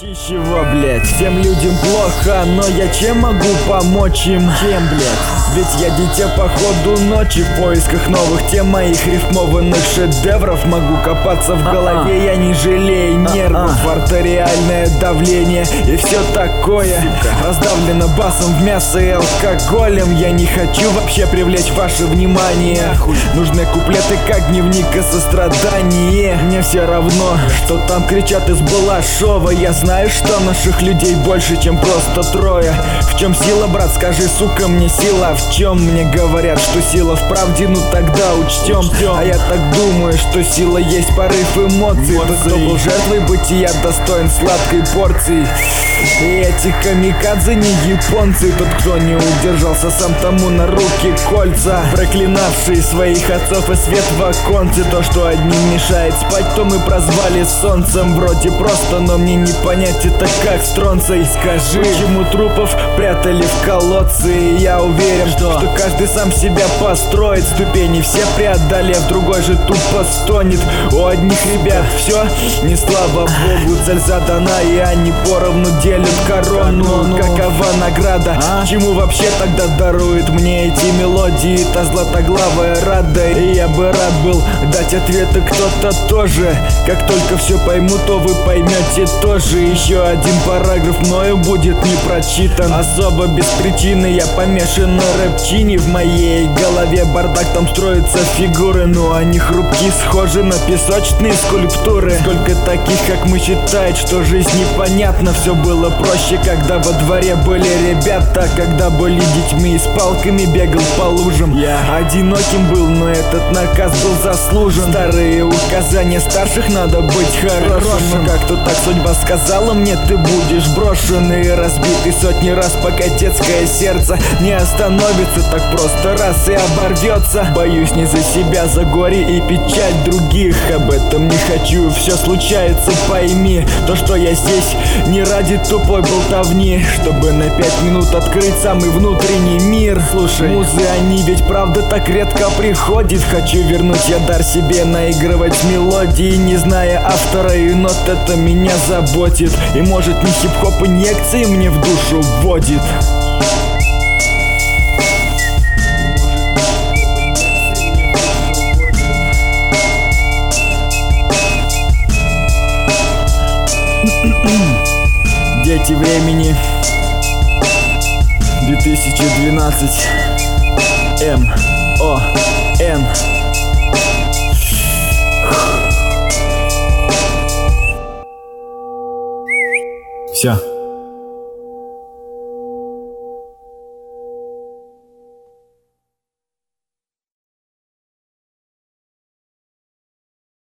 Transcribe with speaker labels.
Speaker 1: Чего, блять, всем людям плохо, но я чем могу помочь им? Чем, блять? Ведь я дитя по ходу ночи, в поисках новых тем моих рифмованных шедевров. Могу копаться в голове, я не жалею нервов, артериальное давление и все такое. Раздавлено басом в мясо и алкоголем. Я не хочу вообще привлечь ваше внимание. Нужны куплеты как дневник о сострадании. Мне все равно, что там кричат из Балашова. Я знаю, что наших людей больше, чем просто трое. В чем сила, брат, скажи, сука, мне сила в чем? Мне говорят, что сила в правде, ну тогда учтем. А я так думаю, что сила есть порыв эмоций. Тот, кто был жертвой бытия, достоин сладкой порции. И эти камикадзе не японцы. Тот, кто не удержался, сам тому на руки кольца. Проклинавшие своих отцов и свет в оконце. То, что одним мешает спать, то мы прозвали солнцем. Вроде просто, но мне не понять это как стронций. Скажи, почему трупов прятали в колодцы? Я уверен, что каждый сам себя построит. Ступени все преодолев, другой же тупо стонет. У одних ребят все не слава богу, цель задана, и они поровну делят корону. Какова награда? Чему вообще тогда дарует мне эти мелодии та златоглавая Рада? И я бы рад был дать ответы кто-то тоже. Как только все пойму, то вы поймете тоже. Еще один параграф мною будет не прочитан. Особо без причины я помешан на рэпчине. В моей голове бардак, там строятся фигуры, но они хрупкие, схожи на песочные скульптуры. Сколько таких, как мы, считает, что жизнь непонятна. Все было проще, когда во дворе были ребята. Когда были детьми и с палками бегал по лужам. Я одиноким был, но этот наказ был заслужен. Старые указания старших, надо быть хорошим. Но как-то так судьба сказала мне: ты будешь брошен и разбитый сотни раз, пока детское сердце не остановится так просто раз и оборвется. Боюсь не за себя, за горе и печаль других. Об этом не хочу, все случается, пойми. То, что я здесь не ради тупой болтовни, чтобы на 5 минут открыть самый внутренний мир. Слушай, музы, они ведь правда так редко приходят. Хочу вернуть я дар себе, наигрывать мелодии, не зная автора и нот, это меня заботит. И может не хип-хоп инъекции мне в душу вводит. Дети времени 2012 МОН. Все.